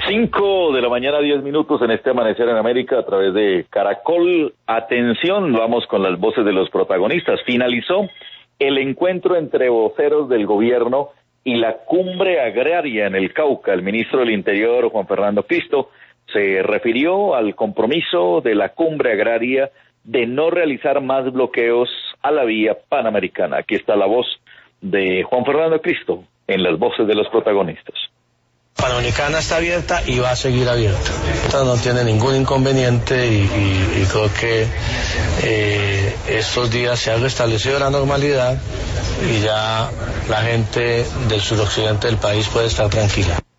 5 de la mañana, 10 minutos en este Amanecer en América a través de Caracol. Atención, vamos con las voces de los protagonistas. Finalizó el encuentro entre voceros del gobierno y la cumbre agraria en el Cauca. El ministro del Interior, Juan Fernando Cristo, se refirió al compromiso de la cumbre agraria de no realizar más bloqueos a la vía panamericana. Aquí está la voz de Juan Fernando Cristo en las voces de los protagonistas. Panamericana está abierta y va a seguir abierta. Esto no tiene ningún inconveniente y creo que estos días se ha restablecido la normalidad y ya la gente del suroccidente del país puede estar tranquila.